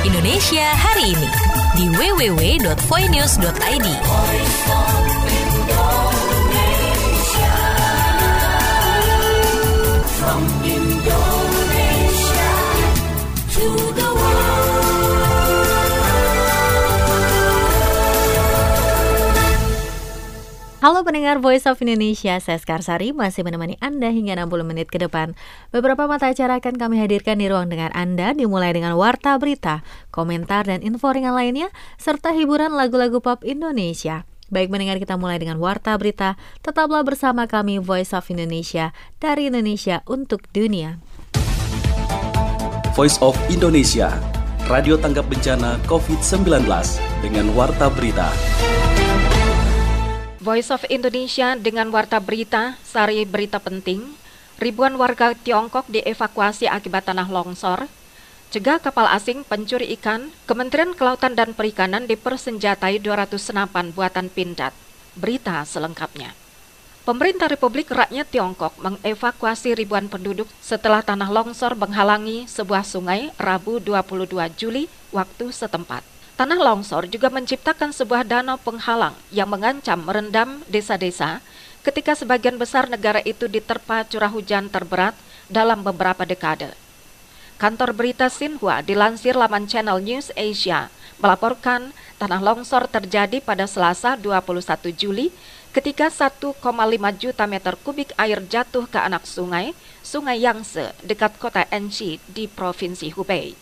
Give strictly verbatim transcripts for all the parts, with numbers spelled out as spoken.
Indonesia hari ini di w w w dot voinews dot i d. From Indonesia to the Halo pendengar Voice of Indonesia, saya Skarsari masih menemani Anda hingga enam puluh menit ke depan. Beberapa mata acara akan kami hadirkan di ruang dengar Anda, dimulai dengan warta berita, komentar dan info ringan lainnya, serta hiburan lagu-lagu pop Indonesia. Baik mendengar, kita mulai dengan warta berita. Tetaplah bersama kami Voice of Indonesia, dari Indonesia untuk dunia. Voice of Indonesia, radio tanggap bencana covid sembilan belas dengan warta berita. Voice of Indonesia dengan warta berita, sari berita penting. Ribuan warga Tiongkok dievakuasi akibat tanah longsor. Cegah kapal asing pencuri ikan, Kementerian Kelautan dan Perikanan dipersenjatai dua ratus senapan buatan Pindad. Berita selengkapnya. Pemerintah Republik Rakyat Tiongkok mengevakuasi ribuan penduduk setelah tanah longsor menghalangi sebuah sungai Rabu dua puluh dua Juli waktu setempat. Tanah longsor juga menciptakan sebuah danau penghalang yang mengancam merendam desa-desa ketika sebagian besar negara itu diterpa curah hujan terberat dalam beberapa dekade. Kantor berita Xinhua dilansir laman Channel News Asia melaporkan tanah longsor terjadi pada Selasa dua puluh satu Juli ketika satu koma lima juta meter kubik air jatuh ke anak sungai, Sungai Yangtze dekat kota Enshi di Provinsi Hubei.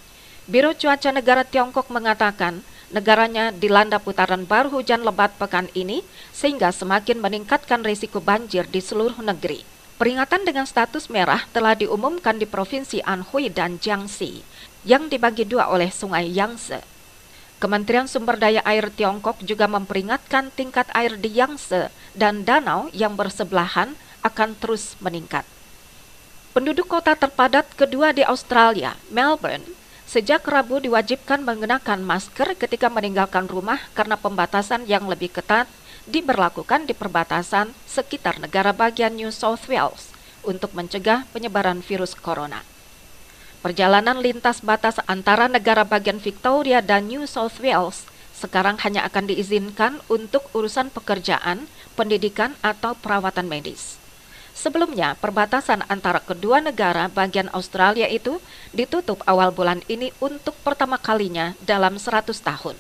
Biro Cuaca Negara Tiongkok mengatakan negaranya dilanda putaran baru hujan lebat pekan ini sehingga semakin meningkatkan risiko banjir di seluruh negeri. Peringatan dengan status merah telah diumumkan di Provinsi Anhui dan Jiangxi yang dibagi dua oleh Sungai Yangtze. Kementerian Sumber Daya Air Tiongkok juga memperingatkan tingkat air di Yangtze dan danau yang bersebelahan akan terus meningkat. Penduduk kota terpadat kedua di Australia, Melbourne, sejak Rabu diwajibkan mengenakan masker ketika meninggalkan rumah karena pembatasan yang lebih ketat diberlakukan di perbatasan sekitar negara bagian New South Wales untuk mencegah penyebaran virus corona. Perjalanan lintas batas antara negara bagian Victoria dan New South Wales sekarang hanya akan diizinkan untuk urusan pekerjaan, pendidikan, atau perawatan medis. Sebelumnya, perbatasan antara kedua negara bagian Australia itu ditutup awal bulan ini untuk pertama kalinya dalam seratus tahun.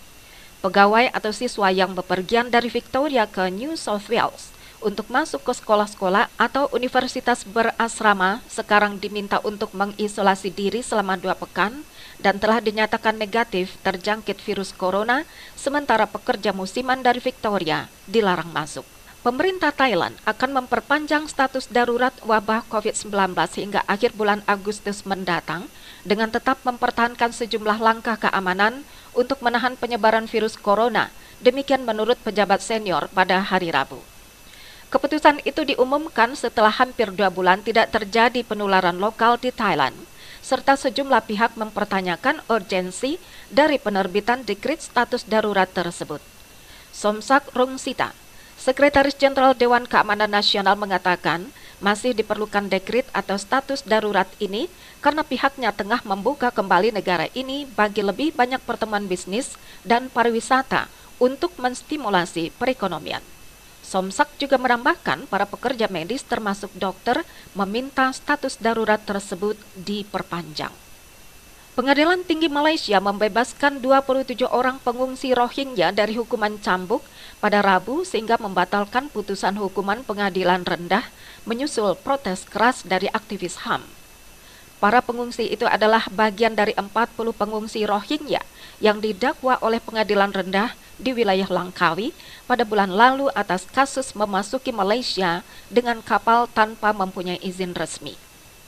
Pegawai atau siswa yang bepergian dari Victoria ke New South Wales untuk masuk ke sekolah-sekolah atau universitas berasrama sekarang diminta untuk mengisolasi diri selama dua pekan dan telah dinyatakan negatif terjangkit virus corona, sementara pekerja musiman dari Victoria dilarang masuk. Pemerintah Thailand akan memperpanjang status darurat wabah covid sembilan belas hingga akhir bulan Agustus mendatang dengan tetap mempertahankan sejumlah langkah keamanan untuk menahan penyebaran virus corona, demikian menurut pejabat senior pada hari Rabu. Keputusan itu diumumkan setelah hampir dua bulan tidak terjadi penularan lokal di Thailand, serta sejumlah pihak mempertanyakan urgensi dari penerbitan dekrit status darurat tersebut. Somsak Rungsita, Sekretaris Jenderal Dewan Keamanan Nasional, mengatakan masih diperlukan dekrit atau status darurat ini karena pihaknya tengah membuka kembali negara ini bagi lebih banyak pertemuan bisnis dan pariwisata untuk menstimulasi perekonomian. Somsak juga menambahkan para pekerja medis termasuk dokter meminta status darurat tersebut diperpanjang. Pengadilan Tinggi Malaysia membebaskan dua puluh tujuh orang pengungsi Rohingya dari hukuman cambuk pada Rabu sehingga membatalkan putusan hukuman pengadilan rendah menyusul protes keras dari aktivis H A M. Para pengungsi itu adalah bagian dari empat puluh pengungsi Rohingya yang didakwa oleh pengadilan rendah di wilayah Langkawi pada bulan lalu atas kasus memasuki Malaysia dengan kapal tanpa mempunyai izin resmi.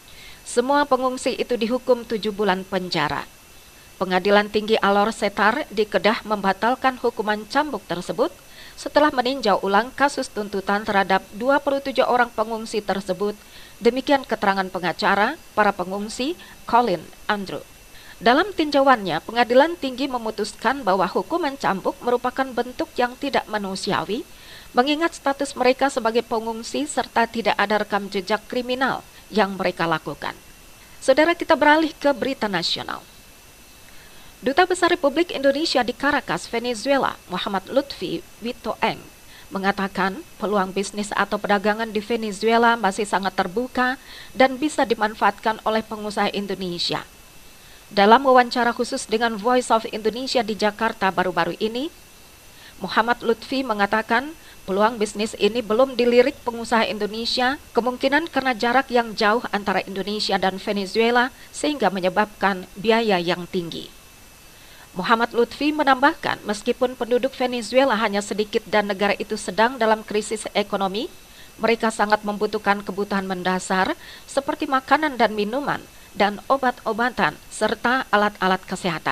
Semua pengungsi itu dihukum tujuh bulan penjara. Pengadilan Tinggi Alor Setar di Kedah membatalkan hukuman cambuk tersebut setelah meninjau ulang kasus tuntutan terhadap dua puluh tujuh orang pengungsi tersebut. Demikian keterangan pengacara para pengungsi, Colin Andrew. Dalam tinjauannya, Pengadilan Tinggi memutuskan bahwa hukuman cambuk merupakan bentuk yang tidak manusiawi, mengingat status mereka sebagai pengungsi serta tidak ada rekam jejak kriminal yang mereka lakukan. Saudara, kita beralih ke berita nasional. Duta Besar Republik Indonesia di Caracas, Venezuela, Muhammad Lutfi Witoeng, mengatakan peluang bisnis atau perdagangan di Venezuela masih sangat terbuka dan bisa dimanfaatkan oleh pengusaha Indonesia. Dalam wawancara khusus dengan Voice of Indonesia di Jakarta baru-baru ini, Muhammad Lutfi mengatakan peluang bisnis ini belum dilirik pengusaha Indonesia, kemungkinan karena jarak yang jauh antara Indonesia dan Venezuela sehingga menyebabkan biaya yang tinggi. Muhammad Lutfi menambahkan, meskipun penduduk Venezuela hanya sedikit dan negara itu sedang dalam krisis ekonomi, mereka sangat membutuhkan kebutuhan mendasar seperti makanan dan minuman, dan obat-obatan, serta alat-alat kesehatan.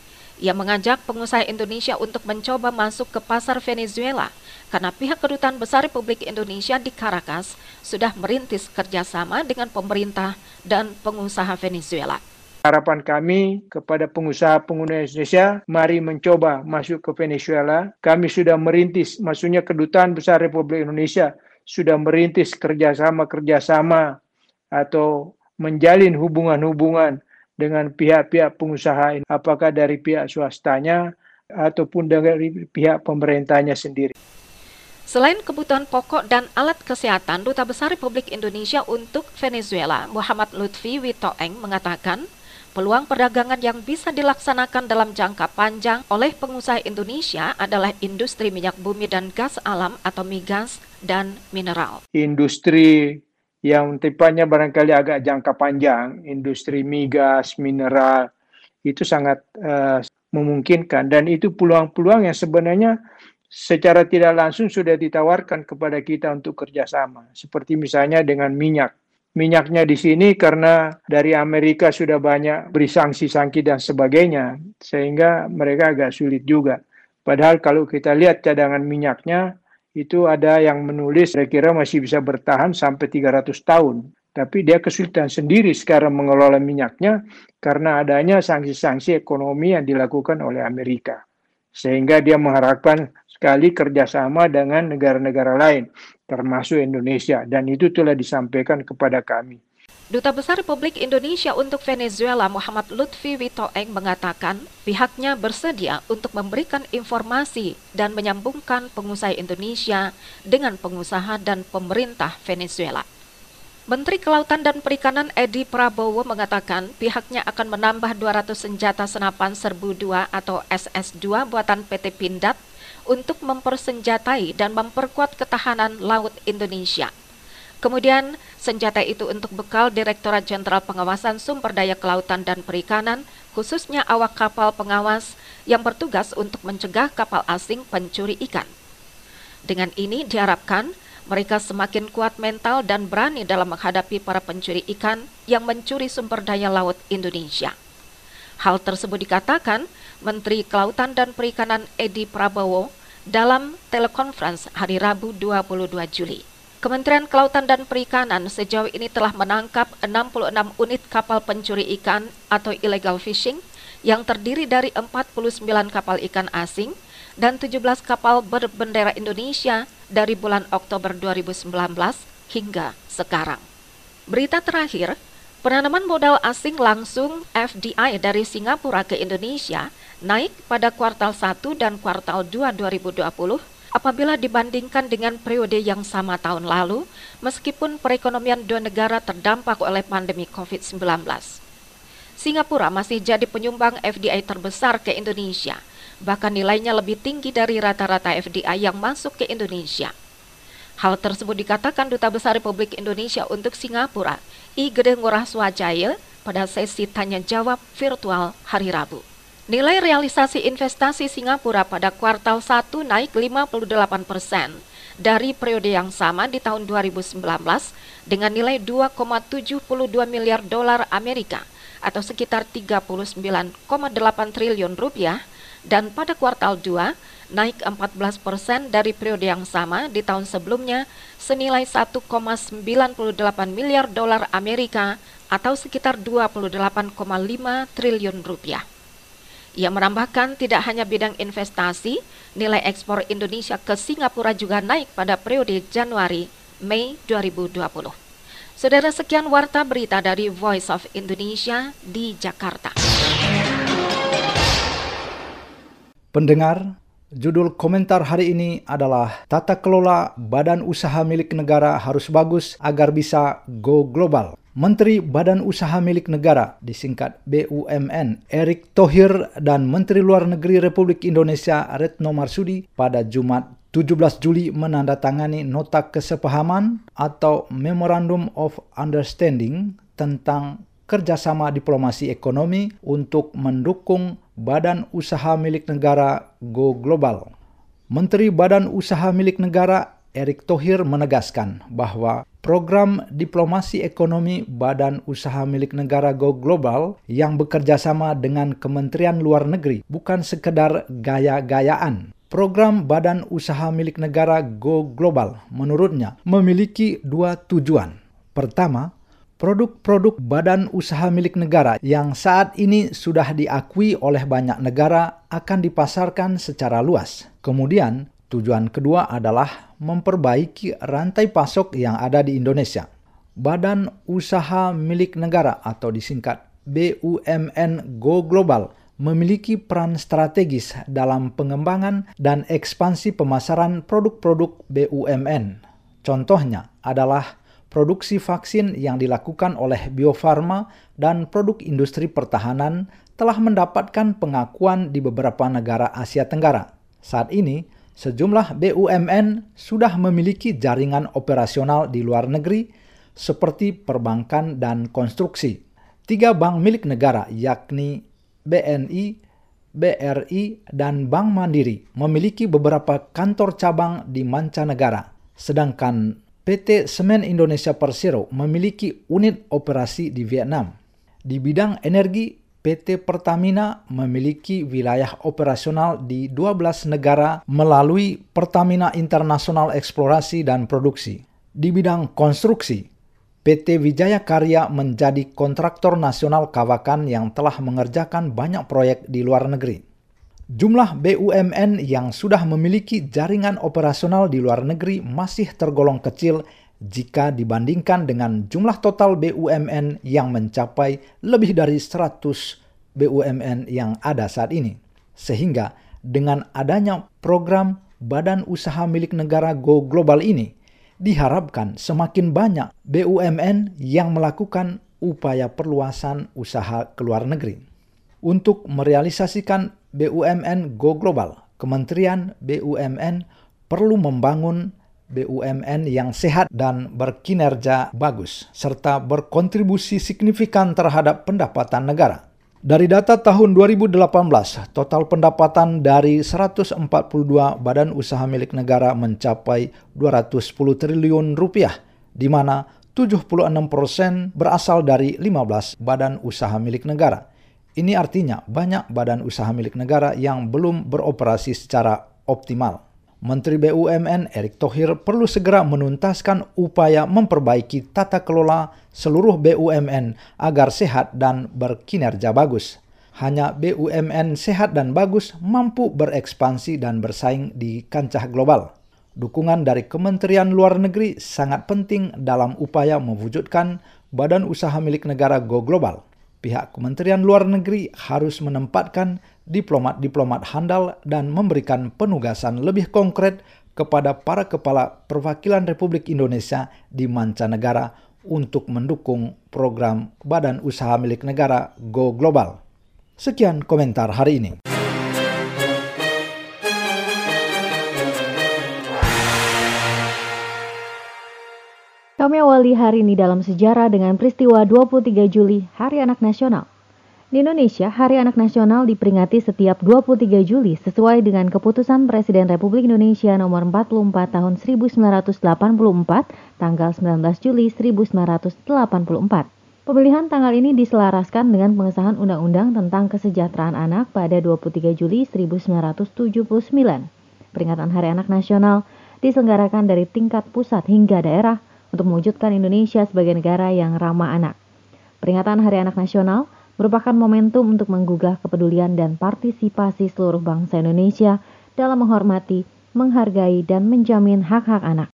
Ia mengajak pengusaha Indonesia untuk mencoba masuk ke pasar Venezuela, karena pihak Kedutaan Besar Republik Indonesia di Caracas sudah merintis kerjasama dengan pemerintah dan pengusaha Venezuela. Harapan kami kepada pengusaha-pengguna Indonesia, mari mencoba masuk ke Venezuela. Kami sudah merintis, maksudnya Kedutaan Besar Republik Indonesia sudah merintis kerjasama-kerjasama atau menjalin hubungan-hubungan dengan pihak-pihak pengusaha, apakah dari pihak swastanya ataupun dari pihak pemerintahnya sendiri. Selain kebutuhan pokok dan alat kesehatan, Duta Besar Republik Indonesia untuk Venezuela, Muhammad Lutfi Witoeng, mengatakan peluang perdagangan yang bisa dilaksanakan dalam jangka panjang oleh pengusaha Indonesia adalah industri minyak bumi dan gas alam atau migas dan mineral. Industri yang tepatnya barangkali agak jangka panjang, industri migas, mineral, itu sangat uh, memungkinkan. Dan itu peluang-peluang yang sebenarnya secara tidak langsung sudah ditawarkan kepada kita untuk kerjasama. Seperti misalnya dengan minyak. Minyaknya di sini karena dari Amerika sudah banyak beri sanksi-sanksi dan sebagainya, sehingga mereka agak sulit juga. Padahal kalau kita lihat cadangan minyaknya, itu ada yang menulis kira-kira masih bisa bertahan sampai tiga ratus tahun. Tapi dia kesulitan sendiri sekarang mengelola minyaknya karena adanya sanksi-sanksi ekonomi yang dilakukan oleh Amerika. Sehingga dia mengharapkan sekali kerjasama dengan negara-negara lain, termasuk Indonesia. Dan itu telah disampaikan kepada kami. Duta Besar Republik Indonesia untuk Venezuela Muhammad Lutfi Witoeng mengatakan pihaknya bersedia untuk memberikan informasi dan menyambungkan pengusaha Indonesia dengan pengusaha dan pemerintah Venezuela. Menteri Kelautan dan Perikanan Edi Prabowo mengatakan pihaknya akan menambah dua ratus senjata senapan serbu dua atau S S dua buatan P T Pindad untuk mempersenjatai dan memperkuat ketahanan laut Indonesia. Kemudian, senjata itu untuk bekal Direktorat Jenderal Pengawasan Sumber Daya Kelautan dan Perikanan, khususnya awak kapal pengawas yang bertugas untuk mencegah kapal asing pencuri ikan. Dengan ini diharapkan mereka semakin kuat mental dan berani dalam menghadapi para pencuri ikan yang mencuri sumber daya laut Indonesia. Hal tersebut dikatakan Menteri Kelautan dan Perikanan Edi Prabowo dalam telekonferensi hari Rabu dua puluh dua Juli. Kementerian Kelautan dan Perikanan sejauh ini telah menangkap enam puluh enam unit kapal pencuri ikan atau illegal fishing yang terdiri dari empat puluh sembilan kapal ikan asing dan tujuh belas kapal berbendera Indonesia dari bulan Oktober dua ribu sembilan belas hingga sekarang. Berita terakhir, penanaman modal asing langsung F D I dari Singapura ke Indonesia naik pada kuartal satu dan kuartal dua dua ribu dua puluh apabila dibandingkan dengan periode yang sama tahun lalu, meskipun perekonomian dua negara terdampak oleh pandemi covid sembilan belas. Singapura masih jadi penyumbang F D I terbesar ke Indonesia, bahkan nilainya lebih tinggi dari rata-rata F D I yang masuk ke Indonesia. Hal tersebut dikatakan Duta Besar Republik Indonesia untuk Singapura, I Gede Ngurah Swajaya, pada sesi tanya-jawab virtual hari Rabu. Nilai realisasi investasi Singapura pada kuartal satu naik lima puluh delapan persen dari periode yang sama di tahun dua ribu sembilan belas dengan nilai dua koma tujuh dua miliar dolar Amerika atau sekitar tiga puluh sembilan koma delapan triliun rupiah, dan pada kuartal dua naik empat belas persen dari periode yang sama di tahun sebelumnya senilai satu koma sembilan delapan miliar dolar Amerika atau sekitar dua puluh delapan koma lima triliun rupiah. Ia menambahkan tidak hanya bidang investasi, nilai ekspor Indonesia ke Singapura juga naik pada periode Januari-Mei dua ribu dua puluh. Saudara, sekian warta berita dari Voice of Indonesia di Jakarta. Pendengar, judul komentar hari ini adalah Tata Kelola Badan Usaha Milik Negara harus bagus agar bisa go global. Menteri Badan Usaha Milik Negara, disingkat B U M N, Erick Thohir dan Menteri Luar Negeri Republik Indonesia Retno Marsudi pada Jumat tujuh belas Juli menandatangani nota kesepahaman atau Memorandum of Understanding tentang kerjasama diplomasi ekonomi untuk mendukung Badan Usaha Milik Negara go global. Menteri Badan Usaha Milik Negara Erick Thohir menegaskan bahwa program diplomasi ekonomi Badan Usaha Milik Negara go global yang bekerja sama dengan Kementerian Luar Negeri bukan sekedar gaya-gayaan. Program Badan Usaha Milik Negara go global menurutnya memiliki dua tujuan. Pertama, produk-produk badan usaha milik negara yang saat ini sudah diakui oleh banyak negara akan dipasarkan secara luas. Kemudian, tujuan kedua adalah memperbaiki rantai pasok yang ada di Indonesia. Badan Usaha Milik Negara atau disingkat B U M N Go Global memiliki peran strategis dalam pengembangan dan ekspansi pemasaran produk-produk B U M N. Contohnya adalah produksi vaksin yang dilakukan oleh Bio Farma dan produk industri pertahanan telah mendapatkan pengakuan di beberapa negara Asia Tenggara. Saat ini, sejumlah B U M N sudah memiliki jaringan operasional di luar negeri seperti perbankan dan konstruksi. Tiga bank milik negara yakni B N I, B R I, dan Bank Mandiri memiliki beberapa kantor cabang di mancanegara, sedangkan P T Semen Indonesia Persero memiliki unit operasi di Vietnam. Di bidang energi, P T Pertamina memiliki wilayah operasional di dua belas negara melalui Pertamina International Eksplorasi dan Produksi. Di bidang konstruksi, P T Wijaya Karya menjadi kontraktor nasional kawakan yang telah mengerjakan banyak proyek di luar negeri. Jumlah B U M N yang sudah memiliki jaringan operasional di luar negeri masih tergolong kecil jika dibandingkan dengan jumlah total B U M N yang mencapai lebih dari seratus B U M N yang ada saat ini. Sehingga dengan adanya program Badan Usaha Milik Negara Go Global ini, diharapkan semakin banyak B U M N yang melakukan upaya perluasan usaha ke luar negeri. Untuk merealisasikan B U M N Go Global, Kementerian B U M N perlu membangun B U M N yang sehat dan berkinerja bagus, serta berkontribusi signifikan terhadap pendapatan negara. Dari data tahun dua ribu delapan belas, total pendapatan dari seratus empat puluh dua badan usaha milik negara mencapai dua ratus sepuluh triliun rupiah, di mana tujuh puluh enam persen berasal dari lima belas badan usaha milik negara. Ini artinya banyak badan usaha milik negara yang belum beroperasi secara optimal. Menteri B U M N Erick Thohir perlu segera menuntaskan upaya memperbaiki tata kelola seluruh B U M N agar sehat dan berkinerja bagus. Hanya B U M N sehat dan bagus mampu berekspansi dan bersaing di kancah global. Dukungan dari Kementerian Luar Negeri sangat penting dalam upaya mewujudkan Badan Usaha Milik Negara Go Global. Pihak Kementerian Luar Negeri harus menempatkan diplomat-diplomat handal dan memberikan penugasan lebih konkret kepada para kepala perwakilan Republik Indonesia di mancanegara untuk mendukung program Badan Usaha Milik Negara Go Global. Sekian komentar hari ini. Kami awali hari ini dalam sejarah dengan peristiwa dua puluh tiga Juli, Hari Anak Nasional. Di Indonesia, Hari Anak Nasional diperingati setiap dua puluh tiga Juli sesuai dengan keputusan Presiden Republik Indonesia nomor empat puluh empat tahun seribu sembilan ratus delapan puluh empat, tanggal sembilan belas Juli seribu sembilan ratus delapan puluh empat. Pemilihan tanggal ini diselaraskan dengan pengesahan Undang-Undang tentang Kesejahteraan Anak pada dua puluh tiga Juli seribu sembilan ratus tujuh puluh sembilan. Peringatan Hari Anak Nasional diselenggarakan dari tingkat pusat hingga daerah untuk mewujudkan Indonesia sebagai negara yang ramah anak. Peringatan Hari Anak Nasional merupakan momentum untuk menggugah kepedulian dan partisipasi seluruh bangsa Indonesia dalam menghormati, menghargai, dan menjamin hak-hak anak.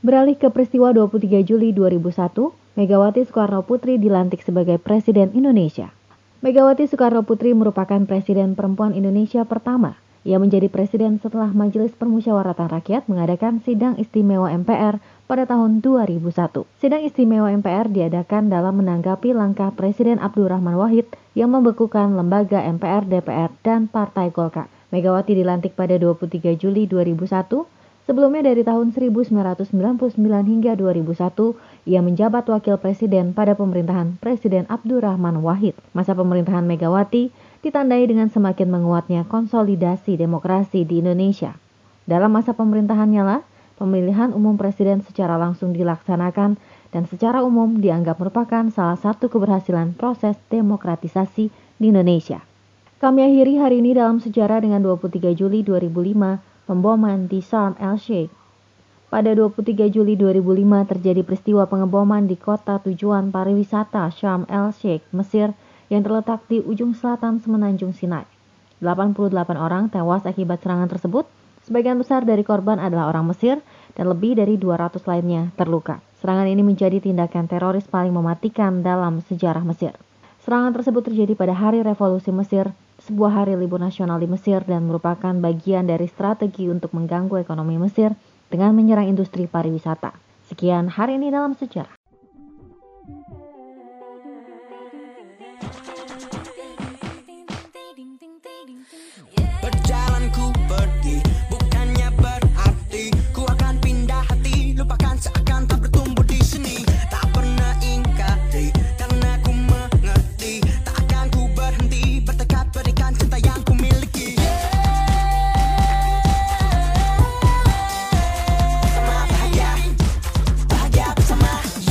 Beralih ke peristiwa dua puluh tiga Juli dua ribu satu, Megawati Soekarnoputri dilantik sebagai Presiden Indonesia. Megawati Soekarnoputri merupakan Presiden perempuan Indonesia pertama. Ia menjadi presiden setelah Majelis Permusyawaratan Rakyat mengadakan Sidang Istimewa M P R pada tahun dua ribu satu. Sidang Istimewa M P R diadakan dalam menanggapi langkah Presiden Abdurrahman Wahid yang membekukan lembaga M P R, D P R, dan Partai Golkar. Megawati dilantik pada dua puluh tiga Juli dua ribu satu. Sebelumnya dari tahun seribu sembilan ratus sembilan puluh sembilan hingga dua ribu satu, ia menjabat wakil presiden pada pemerintahan Presiden Abdurrahman Wahid. Masa pemerintahan Megawati ditandai dengan semakin menguatnya konsolidasi demokrasi di Indonesia. Dalam masa pemerintahannya lah, pemilihan umum presiden secara langsung dilaksanakan dan secara umum dianggap merupakan salah satu keberhasilan proses demokratisasi di Indonesia. Kami akhiri hari ini dalam sejarah dengan dua puluh tiga Juli dua ribu lima, pemboman di Sharm el-Sheikh. Pada dua puluh tiga Juli dua ribu lima terjadi peristiwa pengeboman di kota tujuan pariwisata Sharm el-Sheikh, Mesir, yang terletak di ujung selatan Semenanjung Sinai. delapan puluh delapan orang tewas akibat serangan tersebut. Sebagian besar dari korban adalah orang Mesir dan lebih dari dua ratus lainnya terluka. Serangan ini menjadi tindakan teroris paling mematikan dalam sejarah Mesir. Serangan tersebut terjadi pada Hari Revolusi Mesir, sebuah hari libur nasional di Mesir dan merupakan bagian dari strategi untuk mengganggu ekonomi Mesir dengan menyerang industri pariwisata. Sekian hari ini dalam sejarah. Berjalanku pergi, bukannya berarti ku akan pindah hati, lupakan seakan tak bertumbuh di sini. Tak pernah ingkari, karena ku mengerti, tak akan ku berhenti, bertekad berikan cinta yang ku miliki. Bersama bahagia, bahagia bersama.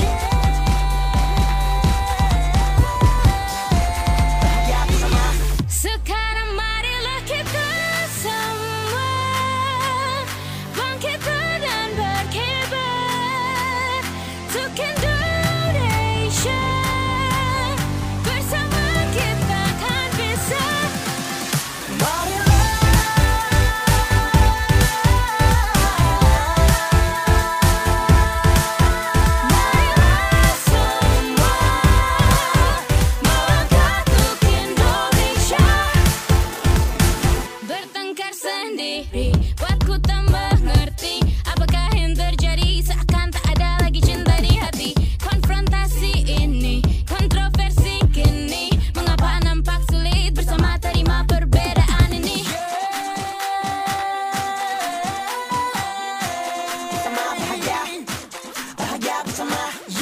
Bahagia bersama. Sekarang marilah kita semua bangkit dan berkibar untuk Indonesia. Bersama kita kan bisa. Marilah, Marilah semua melangkah untuk Indonesia. Bertengkar sendiri buatku tambah ngerti apakah yang terjadi, seakan tak ada lagi cinta di hati. Konfrontasi ini, kontroversi kini, mengapa nampak sulit bersama terima perbedaan ini. bersama bahagia, bahagia bersama.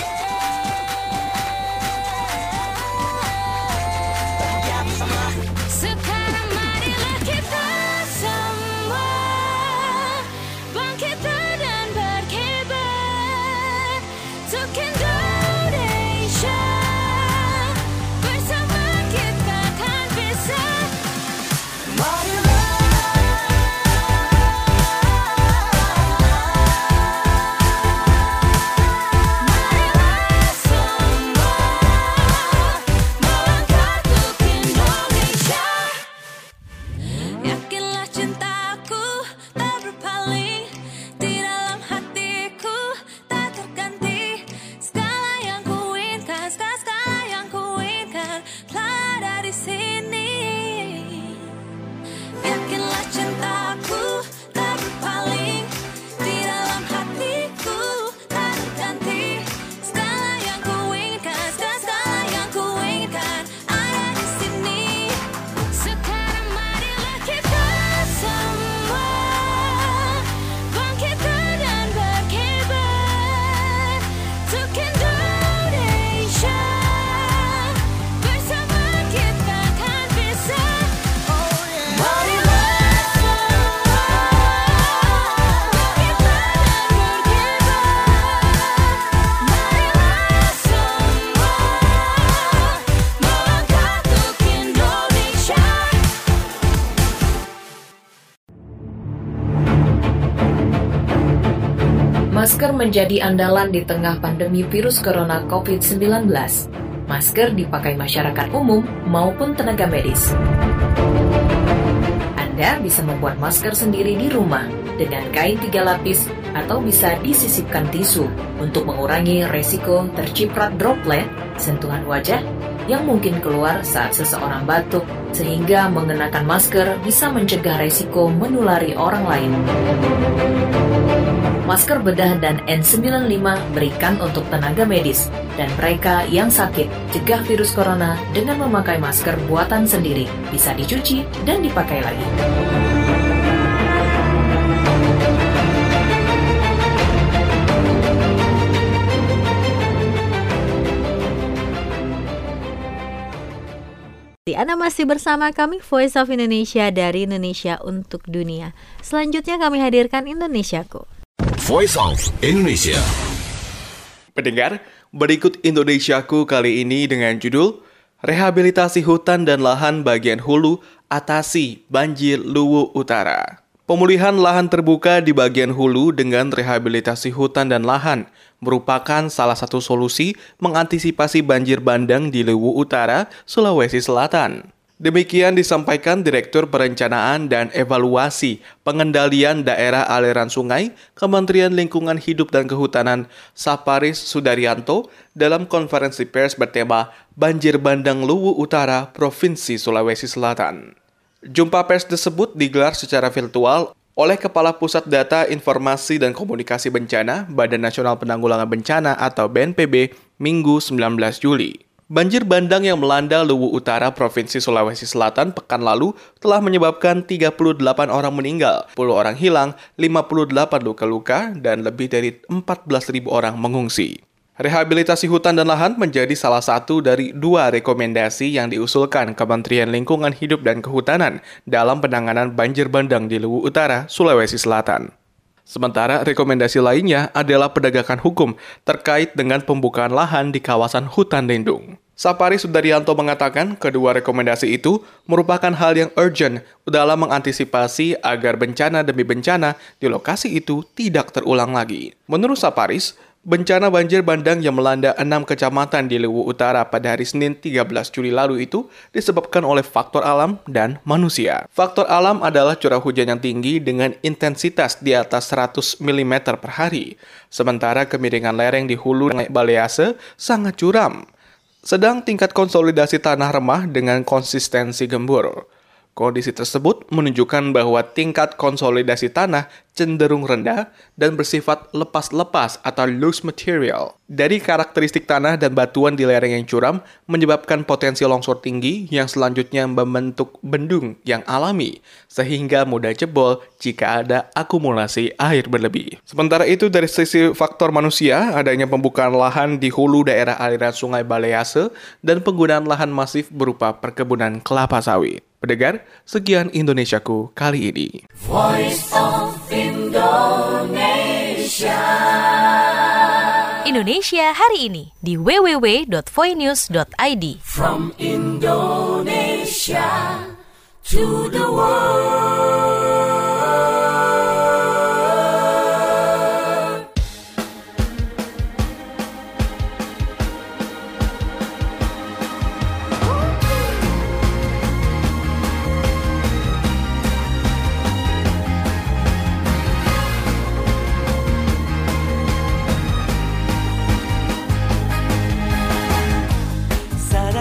Bahagia bersama. Sekarang marilah kita semua bangkit dan berkibar untuk Indonesia. Bersama kita kan bisa. Marilah, Marilah semua melangkah untuk Indonesia. Yakinlah cintaku tak berpaling, di dalam hatiku tak terganti. Segala yang ku inginkan, segala yang ku inginkan telah ada di sini. Yakinlah cintaku tak berpaling, di dalam hatiku tak terganti. Segala yang ku inginkan, segala yang ku inginkan ada di sini. Sekarang marilah kita semua bangkit dan berkibar untuk Indonesia. Bersama kita kan bisa. Marilah semua bangkit dan berkibar. Marilah semua melangkah untuk Indonesia. Masker menjadi andalan di tengah pandemi virus corona covid sembilan belas. Masker dipakai masyarakat umum maupun tenaga medis. Anda bisa membuat masker sendiri di rumah dengan kain tiga lapis atau bisa disisipkan tisu untuk mengurangi resiko terciprat droplet sentuhan wajah yang mungkin keluar saat seseorang batuk, sehingga mengenakan masker bisa mencegah resiko menulari orang lain. Masker bedah dan N sembilan puluh lima berikan untuk tenaga medis dan mereka yang sakit. Cegah virus corona dengan memakai masker buatan sendiri, bisa dicuci dan dipakai lagi. Anda masih bersama kami Voice of Indonesia dari Indonesia untuk Dunia. Selanjutnya kami hadirkan Indonesiaku. Voice of Indonesia. Pendengar, berikut Indonesiaku kali ini dengan judul Rehabilitasi Hutan dan Lahan Bagian Hulu Atasi Banjir Luwu Utara. Pemulihan lahan terbuka di bagian hulu dengan rehabilitasi hutan dan lahan merupakan salah satu solusi mengantisipasi banjir bandang di Luwu Utara, Sulawesi Selatan. Demikian disampaikan Direktur Perencanaan dan Evaluasi Pengendalian Daerah Aliran Sungai Kementerian Lingkungan Hidup dan Kehutanan Saparis Sudaryanto dalam konferensi pers bertema Banjir Bandang Luwu Utara Provinsi Sulawesi Selatan. Jumpa pers tersebut digelar secara virtual oleh Kepala Pusat Data Informasi dan Komunikasi Bencana Badan Nasional Penanggulangan Bencana atau B N P B Minggu sembilan belas Juli. Banjir bandang yang melanda Luwu Utara Provinsi Sulawesi Selatan pekan lalu telah menyebabkan tiga puluh delapan orang meninggal, sepuluh orang hilang, lima puluh delapan luka-luka, dan lebih dari empat belas ribu orang mengungsi. Rehabilitasi hutan dan lahan menjadi salah satu dari dua rekomendasi yang diusulkan Kementerian Lingkungan Hidup dan Kehutanan dalam penanganan banjir bandang di Luwu Utara, Sulawesi Selatan. Sementara rekomendasi lainnya adalah penegakan hukum terkait dengan pembukaan lahan di kawasan hutan lindung. Saparis Sudaryanto mengatakan kedua rekomendasi itu merupakan hal yang urgent dalam mengantisipasi agar bencana demi bencana di lokasi itu tidak terulang lagi. Menurut Saparis, bencana banjir bandang yang melanda enam kecamatan di Luwu Utara pada hari Senin tiga belas Juli lalu itu disebabkan oleh faktor alam dan manusia. Faktor alam adalah curah hujan yang tinggi dengan intensitas di atas seratus milimeter per hari, sementara kemiringan lereng di hulu Balease sangat curam, sedang tingkat konsolidasi tanah remah dengan konsistensi gembur. Kondisi tersebut menunjukkan bahwa tingkat konsolidasi tanah cenderung rendah dan bersifat lepas-lepas atau loose material. Dari karakteristik tanah dan batuan di lereng yang curam menyebabkan potensi longsor tinggi yang selanjutnya membentuk bendung yang alami, sehingga mudah jebol jika ada akumulasi air berlebih. Sementara itu dari sisi faktor manusia, adanya pembukaan lahan di hulu daerah aliran sungai Balease dan penggunaan lahan masif berupa perkebunan kelapa sawit. Pendengar, sekian Indonesiaku kali ini. Voice of Indonesia. Indonesia hari ini di w w w dot voinews dot i d. From Indonesia to the world.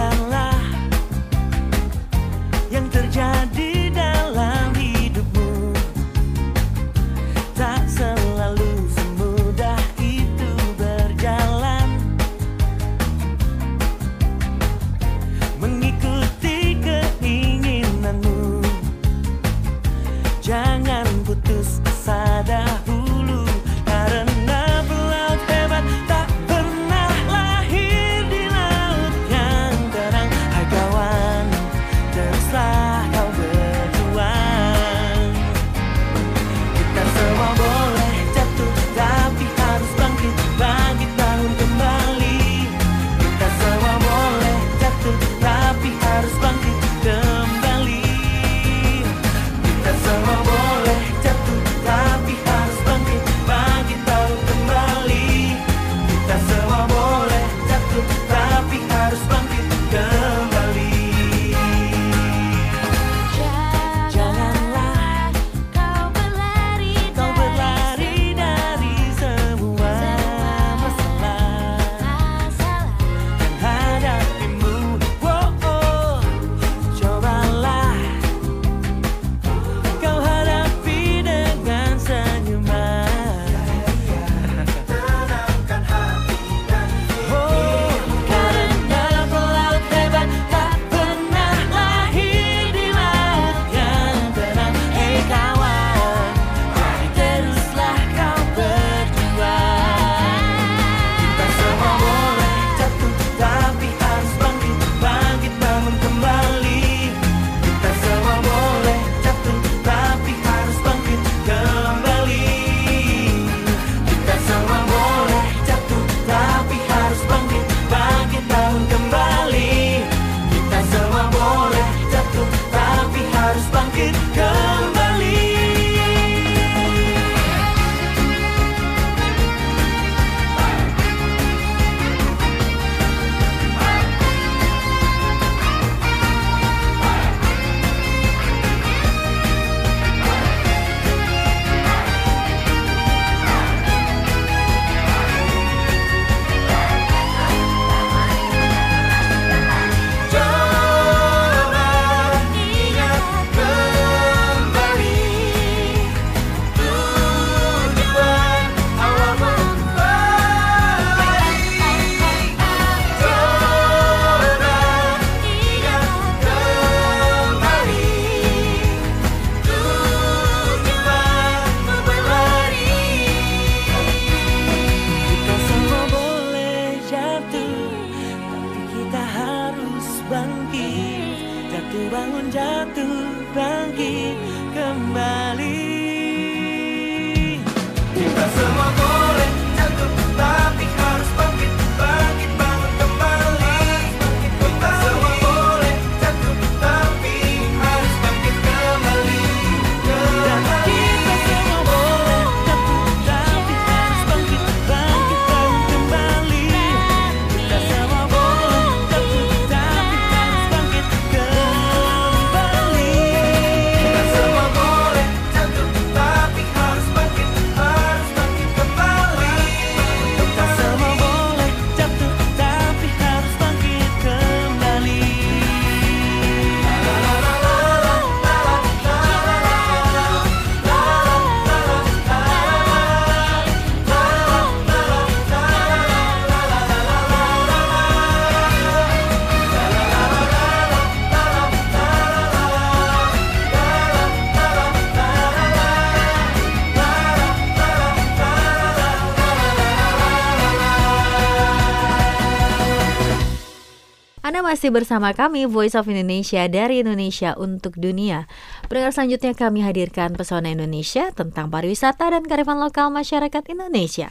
Sadarlah yang terjadi dalam hidupmu. bangkit, jatuh bangun, jatuh bangkit kembali. Kita semua boleh jatuh, tapi harus bangkit, bangkit bangun kembali. Kita semua boleh jatuh, tapi harus bangkit kembali. Dan kita semua boleh jatuh, tapi harus bangkit, bangkit bangun kembali. Kita semua boleh jatuh, tapi harus bangkit kembali. Kita semua boleh jatuh, tapi harus bangkit, harus bangkit kembali. Kita semua boleh jatuh, tapi harus bangkit kembali. Anda masih bersama kami Voice of Indonesia dari Indonesia untuk dunia. Pendengar selanjutnya kami hadirkan Pesona Indonesia tentang pariwisata dan kearifan lokal masyarakat Indonesia.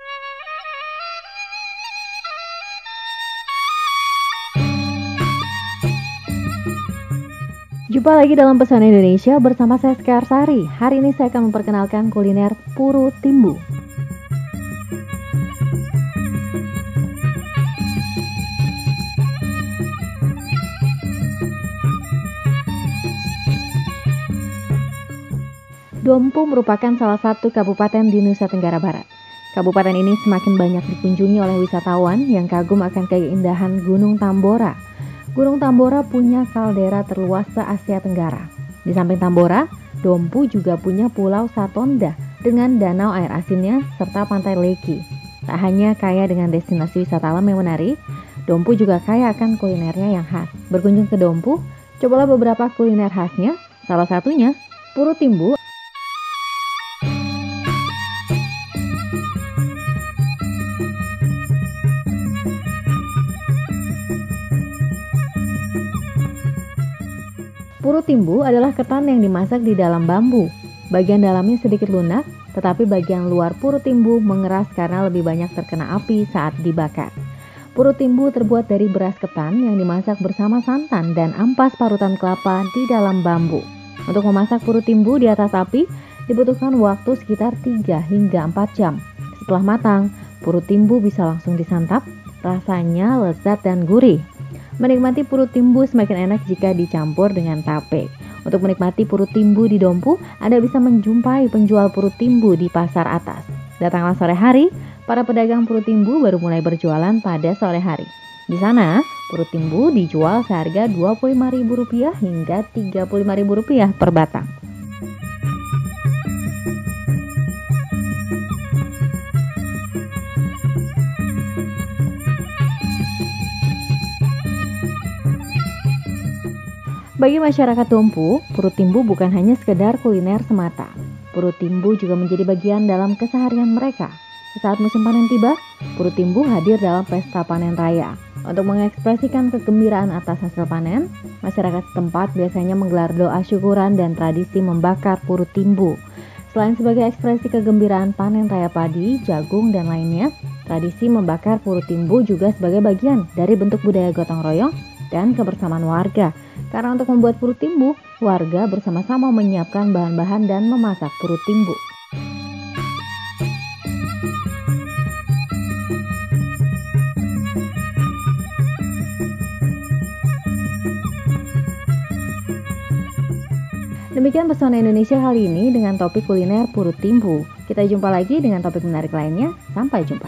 Jumpa lagi dalam Pesona Indonesia bersama saya Seskar Sari. Hari ini saya akan memperkenalkan kuliner Puru Timbu. Dompu merupakan salah satu kabupaten di Nusa Tenggara Barat. Kabupaten ini semakin banyak dikunjungi oleh wisatawan yang kagum akan keindahan Gunung Tambora. Gunung Tambora punya kaldera terluas se-Asia Tenggara. Di samping Tambora, Dompu juga punya Pulau Satonda dengan danau air asinnya serta pantai Leki. Tak hanya kaya dengan destinasi wisata alam yang menarik, Dompu juga kaya akan kulinernya yang khas. Berkunjung ke Dompu, cobalah beberapa kuliner khasnya, salah satunya Puru Timbu. Puru Timbu adalah ketan yang dimasak di dalam bambu. Bagian dalamnya sedikit lunak, tetapi bagian luar Puru Timbu mengeras karena lebih banyak terkena api saat dibakar. Puru Timbu terbuat dari beras ketan yang dimasak bersama santan dan ampas parutan kelapa di dalam bambu. Untuk memasak Puru Timbu di atas api dibutuhkan waktu sekitar tiga hingga empat jam. Setelah matang, Puru Timbu bisa langsung disantap, rasanya lezat dan gurih. Menikmati Puru Timbu semakin enak jika dicampur dengan tape. Untuk menikmati Puru Timbu di Dompu, Anda bisa menjumpai penjual Puru Timbu di pasar atas. Datanglah sore hari, para pedagang Puru Timbu baru mulai berjualan pada sore hari. Di sana, Puru Timbu dijual seharga dua puluh lima ribu rupiah hingga tiga puluh lima ribu rupiah per batang. Bagi masyarakat Dompu, Puru Timbu bukan hanya sekedar kuliner semata. Puru Timbu juga menjadi bagian dalam keseharian mereka. Saat musim panen tiba, Puru Timbu hadir dalam pesta panen raya. Untuk mengekspresikan kegembiraan atas hasil panen, masyarakat setempat biasanya menggelar doa syukuran dan tradisi membakar Puru Timbu. Selain sebagai ekspresi kegembiraan panen raya padi, jagung, dan lainnya, tradisi membakar Puru Timbu juga sebagai bagian dari bentuk budaya gotong royong dan kebersamaan warga. Karena untuk membuat Puru Timbu, warga bersama-sama menyiapkan bahan-bahan dan memasak Puru Timbu. Demikian Pesona Indonesia kali ini dengan topik kuliner Puru Timbu. Kita jumpa lagi dengan topik menarik lainnya. Sampai jumpa.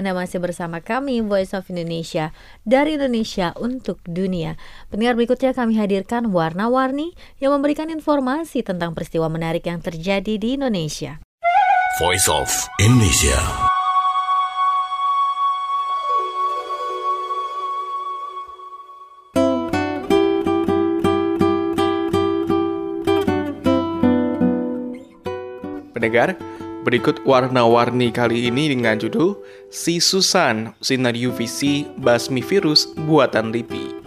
Anda masih bersama kami Voice of Indonesia dari Indonesia untuk dunia. Pendengar, berikutnya kami hadirkan warna-warni yang memberikan informasi tentang peristiwa menarik yang terjadi di Indonesia. Voice of Indonesia. Pendengar, berikut warna-warni kali ini dengan judul Si Susan, Sinar U V C Basmi Virus Buatan LIPI.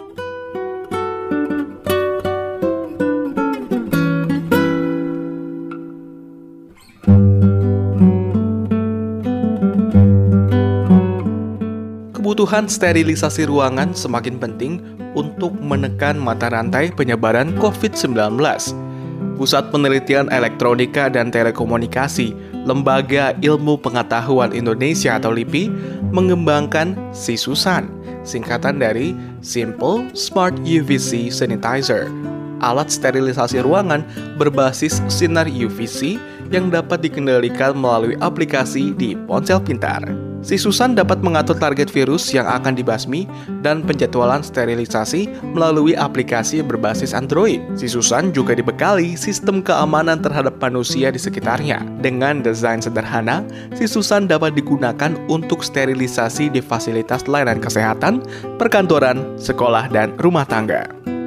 Kebutuhan sterilisasi ruangan semakin penting untuk menekan mata rantai penyebaran covid sembilan belas. Pusat Penelitian Elektronika dan Telekomunikasi, Lembaga Ilmu Pengetahuan Indonesia atau LIPI, mengembangkan Si Susan, singkatan dari Simple Smart U V C Sanitizer, alat sterilisasi ruangan berbasis sinar U V C yang dapat dikendalikan melalui aplikasi di ponsel pintar. Si Susan dapat mengatur target virus yang akan dibasmi dan penjadwalan sterilisasi melalui aplikasi berbasis Android. Si Susan juga dibekali sistem keamanan terhadap manusia di sekitarnya. Dengan desain sederhana, Si Susan dapat digunakan untuk sterilisasi di fasilitas layanan kesehatan, perkantoran, sekolah, dan rumah tangga.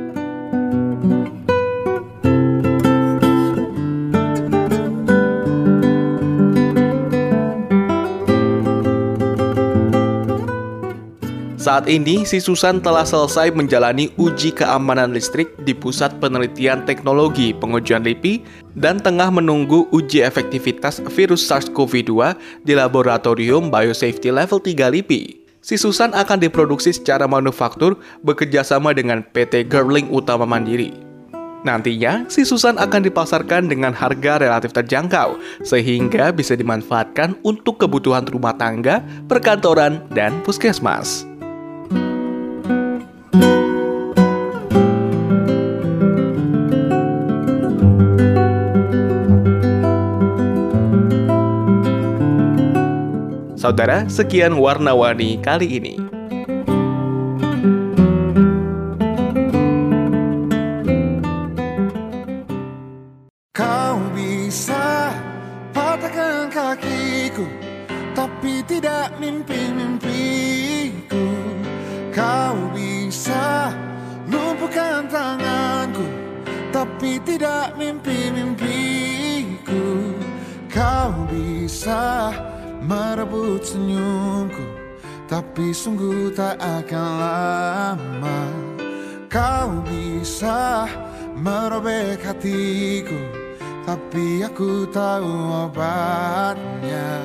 Saat ini, Si Susan telah selesai menjalani uji keamanan listrik di Pusat Penelitian Teknologi Pengujian LIPI dan tengah menunggu uji efektivitas virus SARS-CoV dua di Laboratorium Biosafety Level tiga LIPI. Si Susan akan diproduksi secara manufaktur bekerjasama dengan P T Girling Utama Mandiri. Nantinya, Si Susan akan dipasarkan dengan harga relatif terjangkau, sehingga bisa dimanfaatkan untuk kebutuhan rumah tangga, perkantoran, dan puskesmas. Saudara, sekian warna-warni kali ini. Kau bisa patahkan kakiku, tapi tidak mimpi-mimpiku. Kau bisa lumpuhkan tanganku, tapi tidak mimpi-mimpiku. Kau bisa merebut senyumku, tapi sungguh tak akan lama. Kau bisa merobek hatiku, tapi aku tahu obatnya.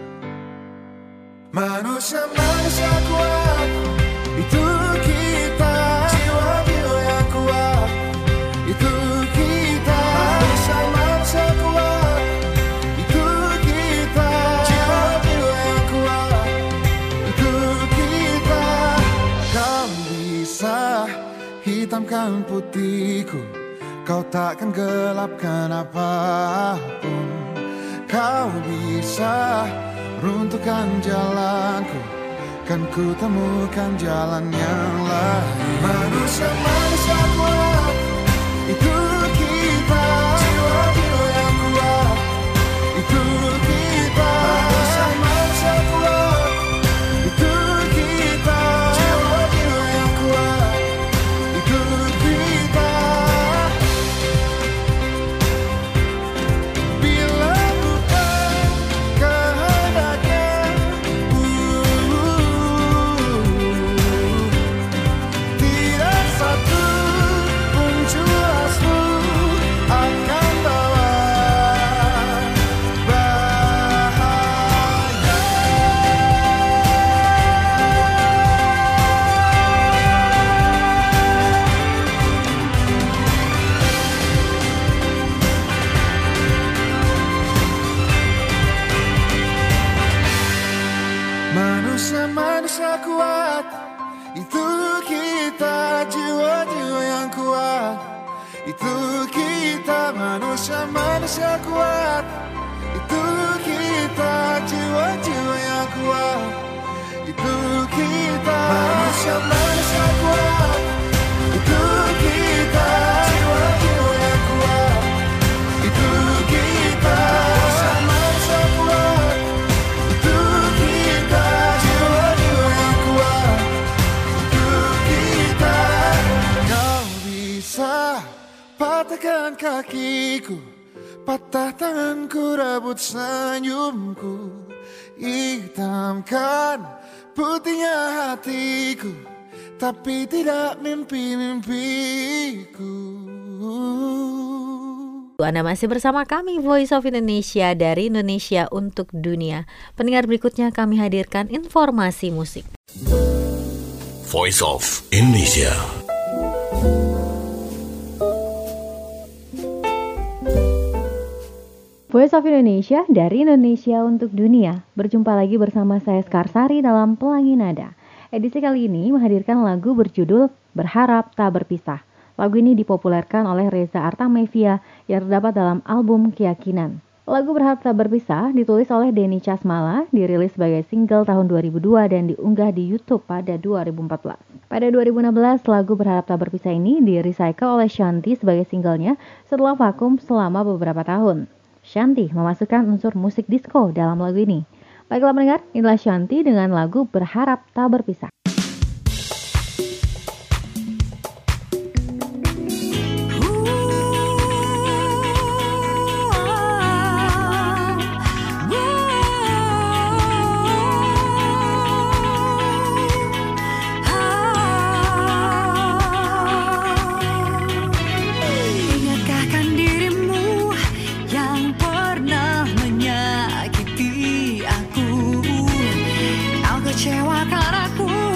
Manusia-manusia kuat, itu kita. Jiwa-jiwa yang kuat, itu kita. Manusia-manusia kuat, itu kita. Jiwa-jiwa yang kuat, itu kita. Kau bisa hitamkan putihku, kau takkan gelapkan apapun. Kau bisa runtuhkan jalanku, kan ku temukan jalan yang lain. Manusia-manusia kuat, itu kita. Jiwa-jiwa yang kuat, itu kita. Manusia-manusia kuat, itu kita. Jiwa-jiwa yang kuat, itu kita. Bila bukan kehendaknya, tidak satu pun jelasmu akan bawa bahaya. Manusia-manusia kuat, itu kita. Jiwa-jiwa yang kuat, itu kita. Manusia-manusia kuat, itu kita. Jiwa-jiwa yang kuat, kita. Manusia-manusia kuat, itu kita. Jiwa-jiwa yang kuat, itu kita. Manusia-manusia kuat, itu kita. Jiwa-jiwa yang kuat, itu kita. Kau bisa patahkan kakiku, patah tanganku, rebut senyumku, hitamkan putihnya hatiku, tapi tidak mimpi-mimpiku. Anda masih bersama kami Voice of Indonesia dari Indonesia untuk Dunia. Pendengar, berikutnya kami hadirkan informasi musik. Voice of Indonesia. Voice of Indonesia dari Indonesia untuk Dunia. Berjumpa lagi bersama saya Skarsari dalam Pelangi Nada. Edisi kali ini menghadirkan lagu berjudul Berharap Tak Berpisah. Lagu ini dipopulerkan oleh Reza Artamevia yang terdapat dalam album Keyakinan. Lagu Berharap Tak Berpisah ditulis oleh Denny Casmala, dirilis sebagai single tahun dua ribu dua dan diunggah di YouTube pada dua ribu empat belas. Pada dua ribu enam belas, lagu Berharap Tak Berpisah ini di-recycle oleh Shanti sebagai singlenya setelah vakum selama beberapa tahun. Shanti memasukkan unsur musik disco dalam lagu ini. Baiklah pendengar, inilah Shanti dengan lagu Berharap Tak Berpisah. Kecewakan aku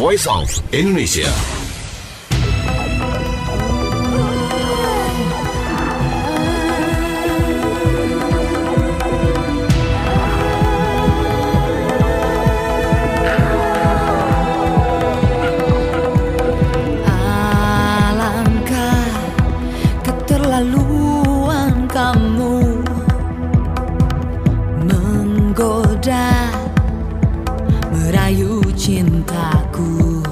Voice of Indonesia. Alangkah keterlaluan kamu menggoda, merayu cintaku.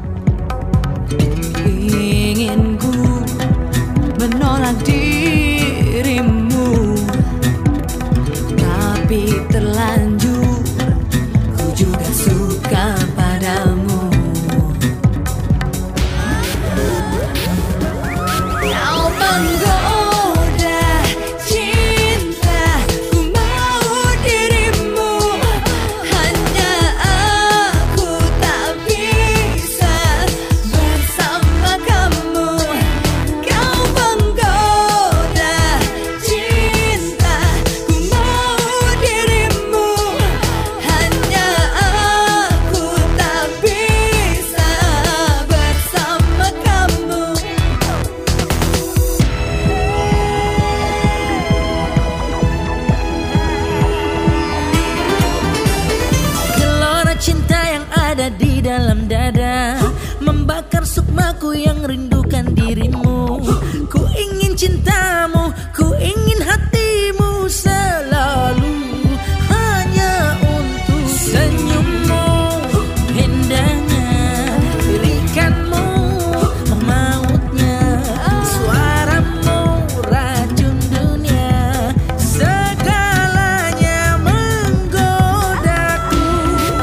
Ingin ku menolak dirimu, tapi terlanjur ku juga suka padamu. Kau menggoda cinta, ku mau dirimu. Hanya aku tak bisa bersama kamu. Kau menggoda cinta, ku mau dirimu. Hanya aku tak bisa bersama kamu. Gelora cinta yang ada di dalam dada membakar sukmaku yang rindukan dirimu. Ku ingin cintamu, ku ingin hatimu selalu hanya untuk senyummu. Indahnya lirikanmu, mautnya suaramu, racun dunia, segalanya menggodaku.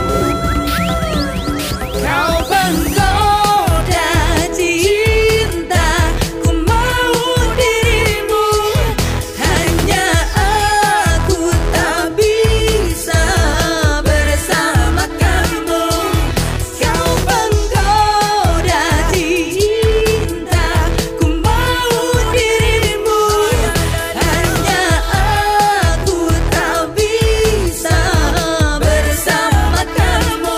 Kau menggoda cinta, ku mau dirimu. Hanya aku tak bisa bersama kamu. Kau menggoda cinta, ku mau dirimu. Hanya aku tak bisa bersama kamu.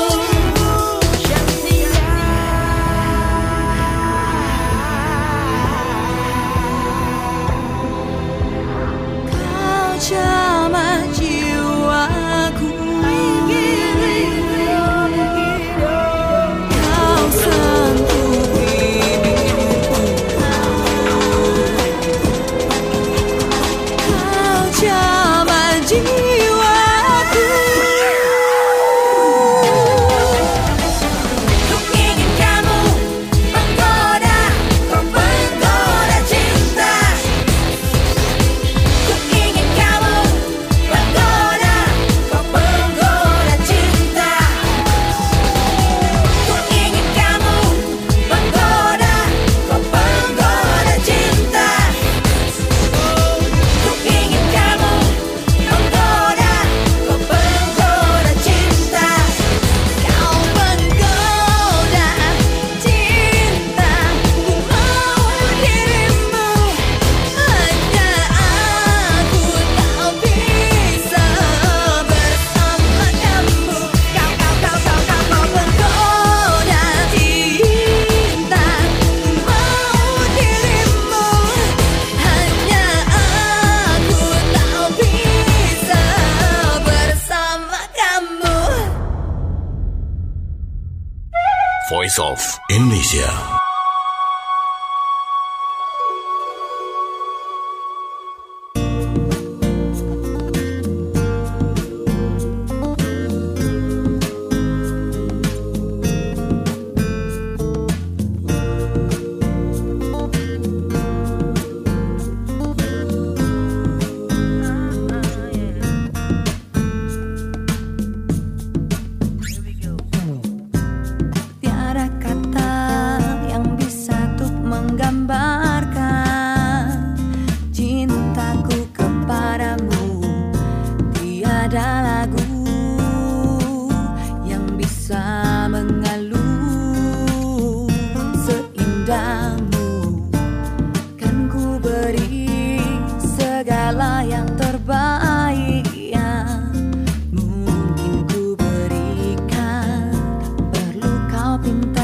Kau jamah jiwaku, kau sentuh bibirku, kau jamah jiwaku. Ku ingin kamu menggoda, kau menggoda cinta. Ku ingin kamu menggoda, kau menggoda cinta. Ku ingin kamu menggoda, kau menggoda cinta. Ku ingin kamu menggoda, kau menggoda cinta. Kau menggoda cinta, ku mau dirimu. Hanya aku tak bisa bersama kamu. Kau, kau, kau, kau, kau, kau menggoda cinta, ku mau dirimu. Hanya aku tak bisa bersama kamu. Voice of Indonesia. Tiada kata yang bisa untuk menggambarkan cintaku kepadamu. Tiada lagu yang bisa mengalun seindahmu. Kan ku beri segala yang terbaik yang mungkin ku berikan. Tak perlu kau pinta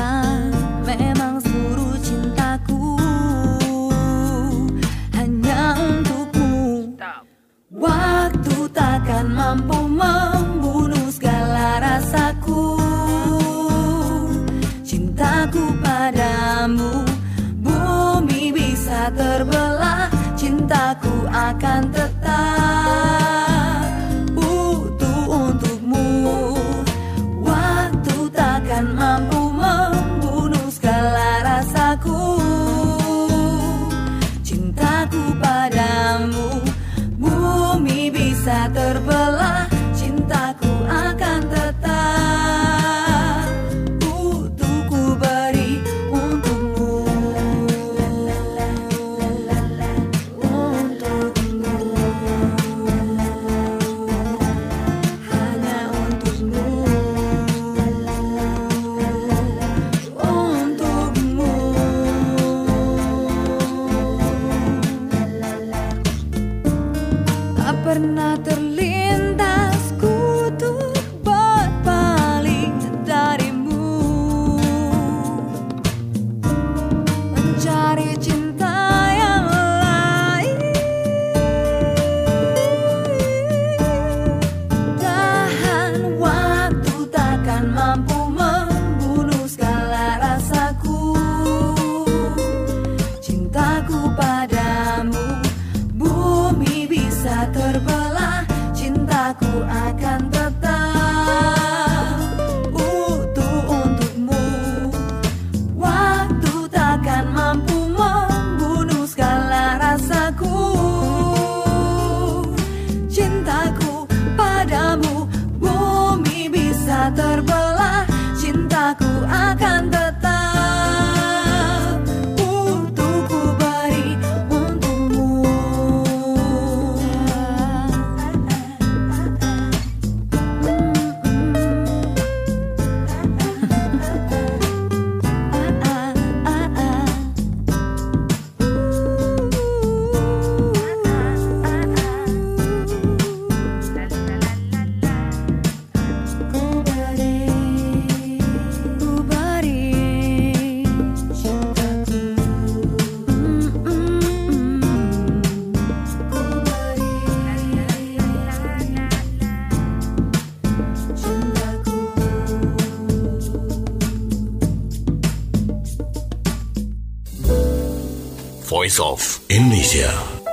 Voice of Indonesia.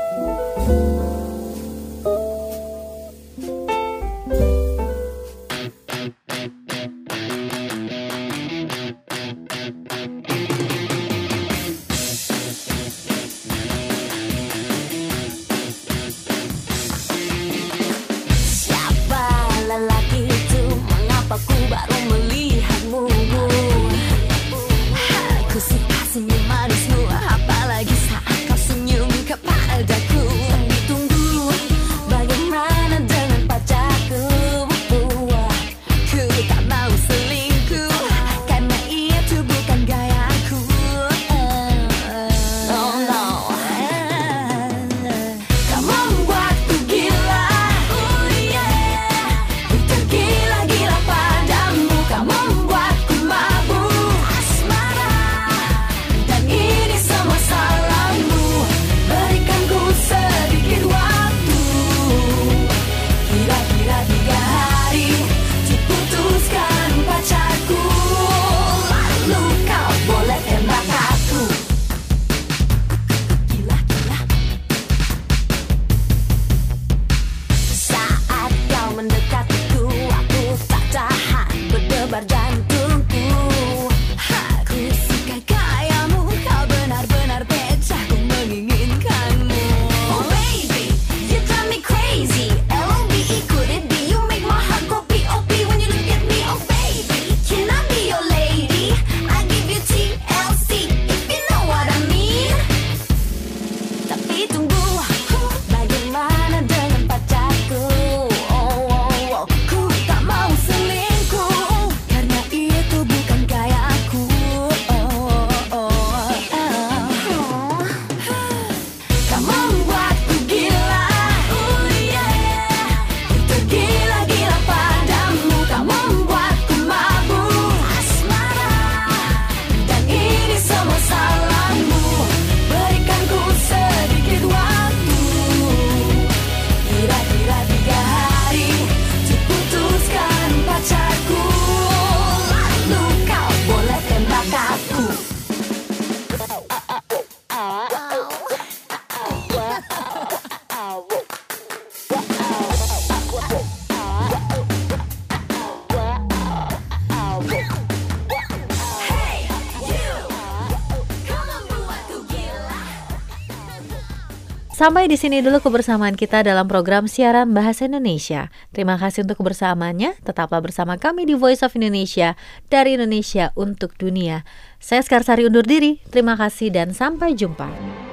Siapa lelaki itu? Mengapa ku baru melihatmu? Aku suka senyum manismu, apalagi saat kau senyum kepadaku. Tunggu, bagaimana dengan pacarku? Ku tak mau selingkuh, karena itu bukan gayaku. Oh no. Kau membuatku gila, oh yeah. Tergila-gila padamu, kau membuatku mabuk asmara. Dan ini semua salahmu, berikan ku sedikit waktu. Kira-kira tiga hari, untuk putuskan pacarku. Lalu kau boleh tembak aku. Gila-gila. Saat kau mendekatiku, aku tak tahan berdebar jantungku. Aku suka gayamu, kau benar-benar pecah, ku menginginkanmu. Oh baby, you drive me crazy. L O V E could it be? You make my heart go P O P when you look at me. Oh baby, can I be your lady? I give you T L C if you know what I mean. Tapi tunggu, bagaimana dengan pacarku? Oh, oh, oh, ku tak mau selingkuh, karena itu bukan gayaku. Oh, oh, oh, oh. Kau membuatku gila, oh yeah. Tergila-gila padamu, kau membuatku mabuk asmara. Dan ini semua salahmu, berikan ku sedikit waktu. Kira-kira tiga hari, untuk putuskan pacarku. Lalu kau boleh tembak aku. Hey, you, kau membuatku gila. Sampai di sini dulu kebersamaan kita dalam program siaran Bahasa Indonesia. Terima kasih untuk kebersamaannya. Tetaplah bersama kami di Voice of Indonesia, dari Indonesia untuk dunia. Saya Skarsari undur diri. Terima kasih dan sampai jumpa.